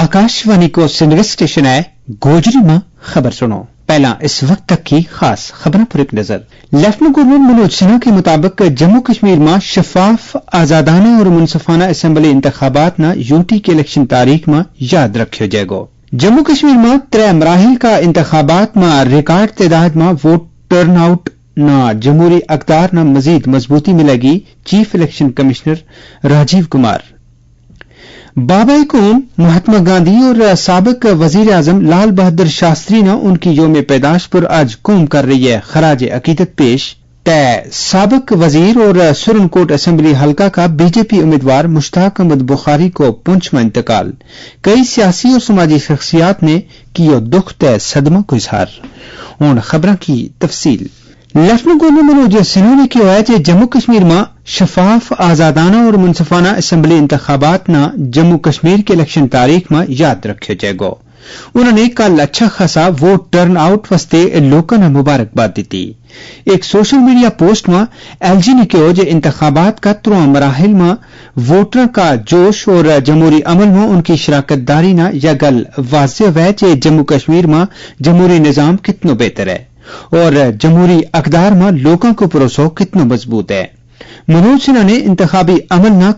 आकाशवाणी को सिंध स्टेशन है गोजरी में खबर सुनो। पहला इस वक्त तक की खास खबरों पर एक नजर। लेफ्टिनेंट गवर्नर मनोज सिन्हा के मुताबिक जम्मू कश्मीर में शफाफ, आजादाना और मुनसफाना असम्बली इंतखाबात न यूटी की इलेक्शन तारीख में याद रखियो जाएगा। जम्मू कश्मीर में 3 मराहिल का इंतखाबात में रिकॉर्ड तादाद में वोट टर्न आउट न जमहूरी अख्तार न मजीद मजबूती मिलेगी। Chief election commissioner Rajiv Kumar. बाबा कौम महात्मा गांधी और साबिक वजीर आजम लाल बहादुर शास्त्री ने उनकी योम पैदाश पर आज कौम कर रही है खराज अकीदत पेश। तय साबिक वजीर और सुरनकोट असेंबली हलका का बीजेपी उम्मीदवार मुश्ताक अहमद बुखारी को पुंछ में इंतकाल। कई सियासी और समाजी शख्सियात ने किया दुख तय सदमा को इजहार। उन खबरों की तफसील। लेफ्टिनेंट गवर्नर मनोज सिन्हा ने कहा है कि जम्मू कश्मीर में शफाफ, आजादाना और मुनसफाना असम्बली इंतखाबात न जम्मू कश्मीर के इलेक्शन तारीख में याद रखा जाएगा। उन्होंने कल अच्छा खासा वोट टर्न आउट वास्ते लोगों ने मुबारकबाद दी। एक सोशल मीडिया पोस्ट में एलजी ने कहा कि इंतखाबात का 3 मराहिल में वोटर का जोश और जमहूरी अमल में उनकी शराकतदारी न यह गल वाज़ेह है कि जम्मू कश्मीर में जमहूरी निजाम कितना बेहतर है और जमहूरी अकदार में लोगों को भरोसा कितना मजबूत है। मनोज सिन्हा ने इंतखाबी अमल न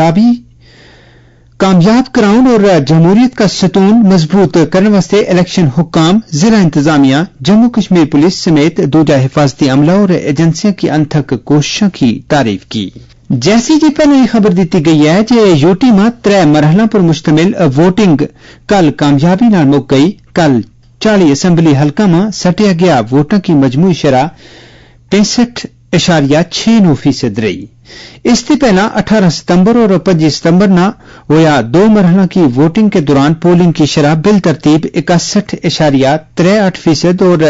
कामयाब कराउन और जमहूरियत का सतून मजबूत करने वास्ते इलेक्शन हुक्काम, जिला इंतजामिया, जम्मू कश्मीर पुलिस समेत दूजा हिफाजती अमला और एजेंसियों की अनथक कोशिशों की तारीफ की। जैसी कि पहले खबर दी गई है कि यूटी में 3 मरहलों पर मुश्तमिल वोटिंग कल कामयाबी नाल मुक गई। कल 40 असम्बली हल्का में सटिया गया वोटों की मजमूई शरह 65.69% रही। इससे पहला 18 सितंबर और 25 सितंबर न होया 2 मरहलों की वोटिंग के दौरान पोलिंग की शरह बिल तरतीब 61.38% और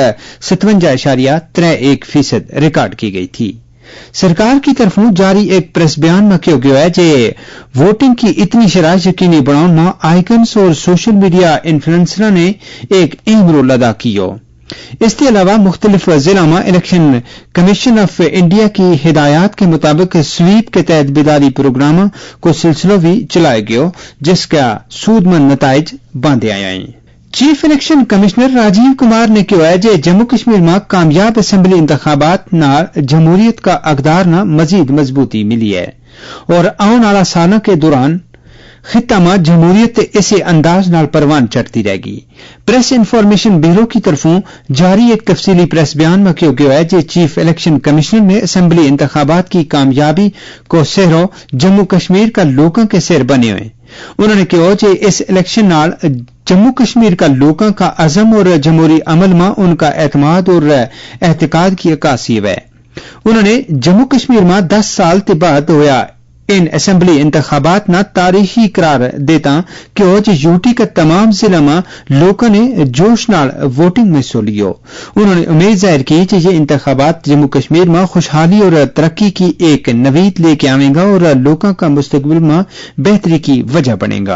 57.31% रिकॉर्ड की गई थी। सरकार की तरफों जारी एक प्रेस बयान में कहा गया है कि वोटिंग की इतनी शरह यकीनी बनाने में आइकन्स और सोशल मीडिया इन्फ्लुएंसर ने एक अहम रोल अदा किया। इसके अलावा मुख्तलिफ जिला में इलेक्शन कमीशन ऑफ इंडिया की हिदायत के मुताबिक स्वीप के तहत बेदारी प्रोग्राम को सिलसिला भी चलाया गया जिसका सूदमंद नताइज बांधे आए हैं। Chief election commissioner Rajiv Kumar ने कहा है कि जम्मू कश्मीर में कामयाब असम्बली इंतखाबात नाल जमहूरियत का अकदार न मजीद मजबूती मिली है और आने वाला सालों के दौरान खित्ता में जमहूरियत इसी अंदाज नाल परवान चढ़ती रहेगी। प्रेस इन्फॉर्मेशन ब्यूरो की तरफों जारी एक तफसीली प्रेस बयान में कहा गया है कि चीफ इलेक्शन कमिश्नर ने असम्बली इंतखाबात की कामयाबी को सेहरो जम्मू कश्मीर का लोगों के सिर बने हुए। उन्होंने कहा कि इस इलेक्शन नाल जम्मू कश्मीर का लोगों का अज़म और जमहूरी अमल में उनका एतमाद और एहतिकाद की अक्कासी है। उन्होंने जम्मू कश्मीर में 10 साल के बाद होया इन असम्बली इंतखाबात न तारीखी करार देता कि यूटी के तमाम जिला में लोगों ने जोश नाल वोटिंग में हिस्सा लिया। उन्होंने उम्मीद जाहिर की कि ये इंतखाबात जम्मू कश्मीर में खुशहाली और तरक्की की एक नवीद लेके आवेगा और लोगों का मुस्तकबिल में बेहतरी की वजह बनेगा।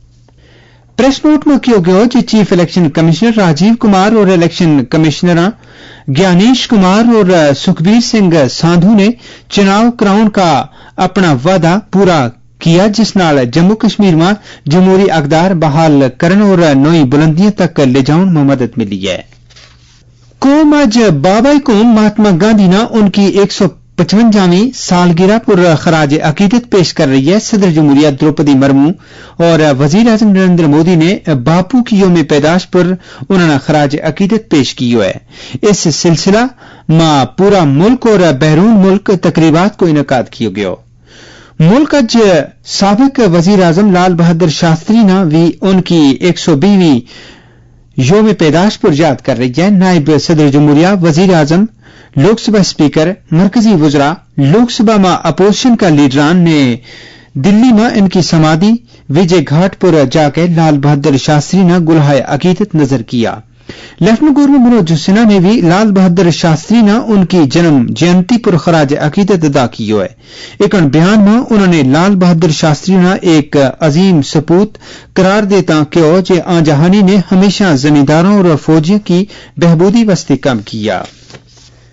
प्रेस नोट में कहा गया कि chief election commissioner Rajiv Kumar और इलेक्शन कमिश्नर ज्ञानेश कुमार और सुखबीर सिंह सांधू ने चुनाव कराउन का अपना वादा पूरा किया जिस नाल जम्मू कश्मीर में जमहूरी अकदार बहाल करने और नई बुलंदियों तक ले जाने में मदद मिली है। कौम आज बाबा कौम महात्मा गांधी ने उनकी 155वीं सालगिरह पर खराज अकीदत पेश कर रही है। सदर जमहूरिया द्रौपदी मुर्मू और वजीर आजम नरेंद्र मोदी ने बापू की योम पैदाश पर उन्होंने खराज अकीदत पेश की है। इस सिलसिला में पूरा मुल्क और बैरून मुल्क तकरीबात को इनकाद किया गया। मुल्क आज साबिक वजीर आजम लाल बहादुर शास्त्री ने भी उनकी 120वीं योम पैदाश पर याद कर रही है। नायब सदर जमहूरिया, वजीर आजम, लोकसभा स्पीकर, मरकजी वज़रा, लोकसभा में अपोजिशन का लीडरान ने दिल्ली में इनकी समाधि विजय घाट पर जाकर लाल बहादुर शास्त्री ने गुलहाय अकीदत नजर किया। लेफ्टिनेंट गवर्नर मनोज सिन्हा ने भी लाल बहादुर शास्त्री ने उनकी जन्म जयंती पर खराज अकीदत अदा की है। एक बयान में उन्होंने लाल बहादुर शास्त्री ने एक अजीम सपूत करार देता कहा कि आजहानी ने हमेशा जमींदारों और फौजियों की बहबूदी वास्ते काम किया।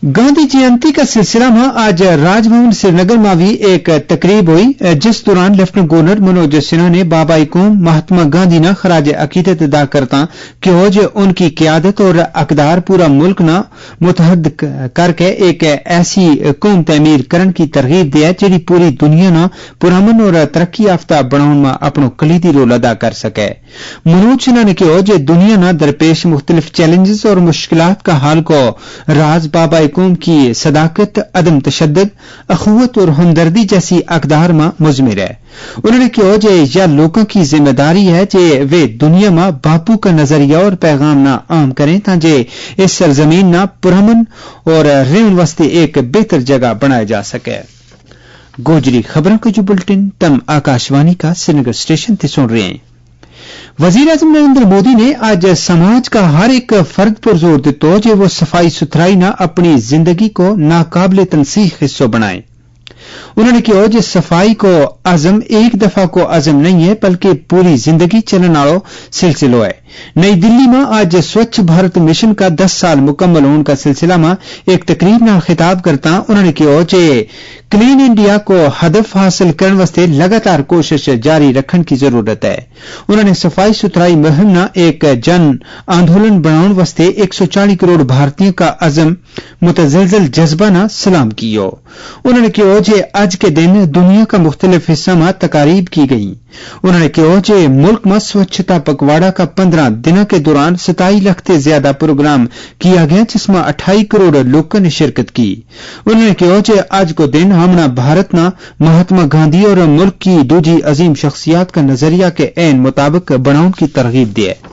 गांधी जयंती का सिलसिला में आज राजभवन श्रीनगर में भी एक तकरीब हुई जिस दौरान लेफ्टिनेंट गवर्नर मनोज सिन्हा ने बाबा कौम महात्मा गांधी न खराज अकीदत अदा करता कि उनकी क़यादत और अकदार पूरा मुल्क न मुतहद करके एक ऐसी कौम तमीर करन की तरगीब दे जिहड़ी पूरी दुनिया न पुरअमन और तरक्की याफ्ता बनाउण में अपनो कलीदी रोल अदा कर सके। मनोज सिन्हा ने कहा कि दुनिया न दरपेश मुख्तलिफ चैलेंजेस और मुश्किलात का हाल को राज बाबा कौम की सदाकत, अदम तशद्दुद, अखुवत और हमदर्दी जैसी अकदार में मुजमिर है। उन्होंने कहा कि यह लोगों की जिम्मेदारी है कि वे दुनिया में बापू का नजरिया और पैगाम न आम करें ताकि इस सरजमीन न पुरअमन और रहन वास्ते एक बेहतर जगह बनाया जा सके। गोजरी खबरों का जो बुलेटिन तम आकाशवाणी का श्रीनगर स्टेशन से सुन रहे हैं। वजीर आजम नरेंद्र मोदी ने आज समाज का हर एक फर्द पर जोर दिया कि वो सफाई सुथराई न अपनी जिंदगी को नाकाबिले तनसीह हिस्सों बनाए। उन्होंने कहा कि सफाई को आजम एक दफा को आजम नहीं है बल्कि पूरी जिंदगी चलने वाला सिलसिलो है। नई दिल्ली में आज स्वच्छ भारत मिशन का 10 साल मुकम्मल होने का सिलसिला में एक तकरीब में खिताब करता उन्होंने कहा कि क्लीन इंडिया को हदफ हासिल करने वास्ते लगातार कोशिश जारी रखने की जरूरत है। उन्होंने सफाई सुथराई मुहिम न एक जन आंदोलन बनाने वास्ते 140 करोड़ भारतीयों का अजम मुतजलजल जज्बा न सलाम कियो। उन्होंने कहा कि आज के दिन दुनिया का मुख्तलिफ हिस्सा में तकारीब की गई। उन्होंने कहा कि मुल्क में स्वच्छता पखवाड़ा का 15 दिनों के दौरान 27 लाख से ज्यादा प्रोग्राम किया गया जिसमें 28 करोड़ लोगों ने शिरकत की। उन्होंने कहा कि आज को दिन हमना भारत न महात्मा गांधी और मुल्क की दूजी अजीम शख्सियात का नजरिया के ऐन मुताबिक बनाने की तरगीब दी है।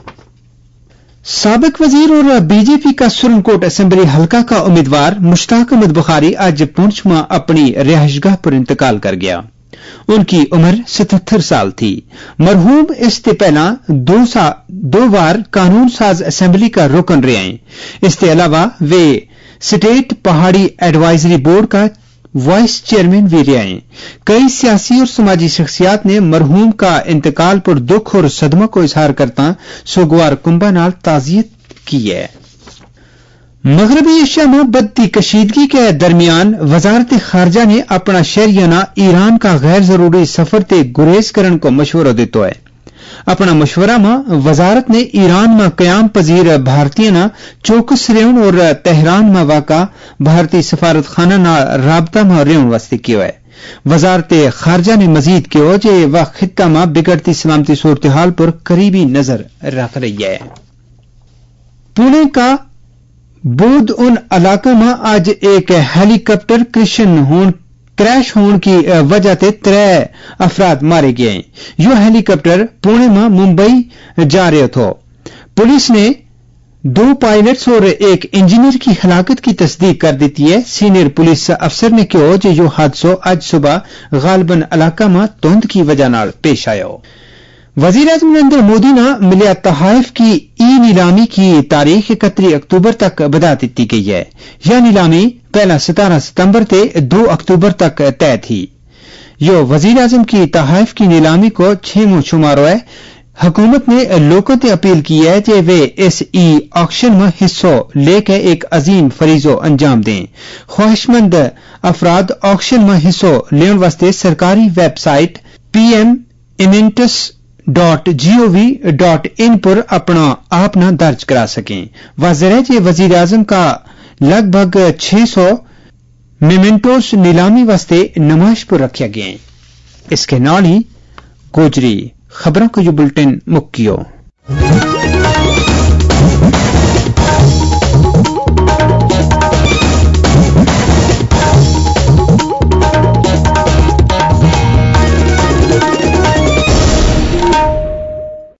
साबिक वजीर और बीजेपी का सुरनकोट असेंबली हलका का उम्मीदवार मुश्ताक अहमद बुखारी आज पुंछ में अपनी रिहाइशगाह पर इंतकाल कर गया। उनकी उम्र 77 साल थी। मरहूम इससे पहला 2 बार कानून साज असेंबली का रुकन रहे हैं। इसके अलावा वे स्टेट पहाड़ी एडवाइजरी बोर्ड का वाइस चेयरमैन भी रहे हैं। कई सियासी और समाजी शख्सियात ने मरहूम का इंतकाल पर दुख और सदमा को इजहार करता सोगवार कुंभा नाल ताजियत की है। मगरबी एशिया में बढ़ती कशीदगी के दरमियान वजारत खारजा ने अपना शहरियाना ईरान का गैर जरूरी सफर से गुरेज करने को मशवरा दिया है। अपना मशवरा में वजारत ने ईरान में कयाम पजीर भारतीय न चौकस रेउन और तेहरान में वाका भारतीय सफारत खाना न राबता में रेउन वास्ते किया है। वजारत खारजा ने मजीद कहा कि वह खित्ता में बिगड़ती सलामती सूरत हाल पर करीबी नजर रख रही है। पुणे का बोध उन इलाकों में आज एक हेलीकॉप्टर क्रैश होने की वजह से 3 अफराद मारे गए। यह हेलीकॉप्टर पुणे में मुंबई जा रहे थे। पुलिस ने 2 पायलट्स और एक इंजीनियर की हलाकत की तस्दीक कर दी है। सीनियर पुलिस अफसर ने कहा कि यह हादसा आज सुबह गालबन इलाका में धुंध की वजह नाल पेश आया। वजीर आजम नरेंद्र मोदी ने मिलिया तहाइफ की नीलामी की तारीख 31 अक्टूबर तक बढ़ा दी गई है। यह नीलामी पहला 17 सितंबर से 2 अक्टूबर तक तय थी। यो वजीर आजम की तहाइफ की नीलामी को 6वां शुमार है। हुकूमत ने लोगों से अपील की है कि वे इस ऑक्शन में हिस्सा लेकर एक अजीम फरीजो अंजाम दें। ख्वाहिशमंद अफराद ऑक्शन में हिस्सा लेने वास्ते सरकारी वेबसाइट pm-gov.in पर अपना आप न दर्ज करा सकें। वाज़ेह है कि वजीर आजम का लगभग 600 मेमेंटोस नीलामी वास्ते नुमाइश पर रखे गए हैं। इसके नाल ही गोजरी खबरों का जो बुलेटिन मुक्कियो।